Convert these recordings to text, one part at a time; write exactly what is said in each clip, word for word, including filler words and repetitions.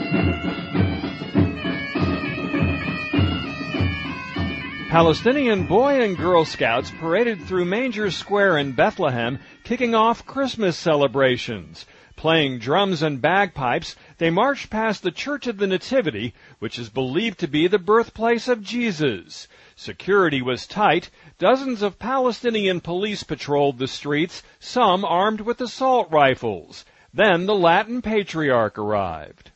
Palestinian Boy and Girl Scouts paraded through Manger Square in Bethlehem, kicking off Christmas celebrations. Playing drums and bagpipes, they marched past the Church of the Nativity, which is believed to be the birthplace of Jesus. Security was tight. Dozens of Palestinian police patrolled the streets, some armed with assault rifles. Then the Latin Patriarch arrived.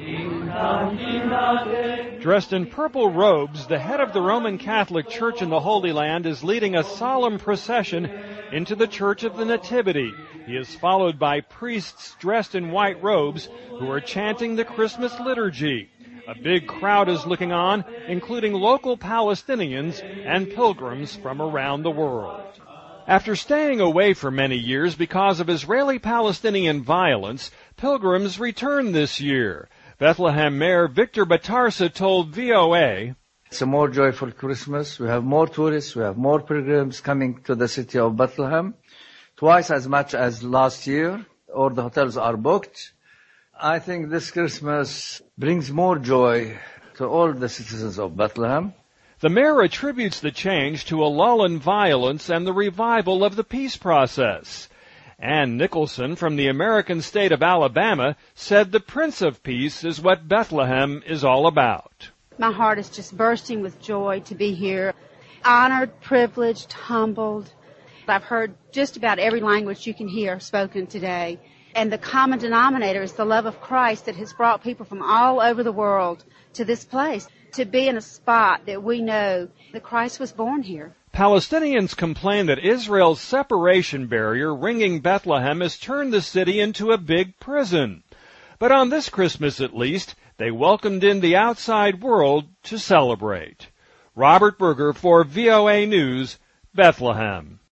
Dressed in purple robes, the head of the Roman Catholic Church in the Holy Land is leading a solemn procession into the Church of the Nativity. He is followed by priests dressed in white robes who are chanting the Christmas liturgy. A big crowd is looking on, including local Palestinians and pilgrims from around the world. After staying away for many years because of Israeli-Palestinian violence, pilgrims return this year. Bethlehem Mayor Victor Batarsa told V O A, "It's a more joyful Christmas. We have more tourists. We have more pilgrims coming to the city of Bethlehem, twice as much as last year. All the hotels are booked. I think this Christmas brings more joy to all the citizens of Bethlehem." The mayor attributes the change to a lull in violence and the revival of the peace process. Ann Nicholson from the American state of Alabama said the Prince of Peace is what Bethlehem is all about. My heart is just bursting with joy to be here. Honored, privileged, humbled. I've heard just about every language you can hear spoken today. And the common denominator is the love of Christ that has brought people from all over the world to this place, to be in a spot that we know that Christ was born here. Palestinians complain that Israel's separation barrier ringing Bethlehem has turned the city into a big prison. But on this Christmas at least, they welcomed in the outside world to celebrate. Robert Berger for V O A News, Bethlehem.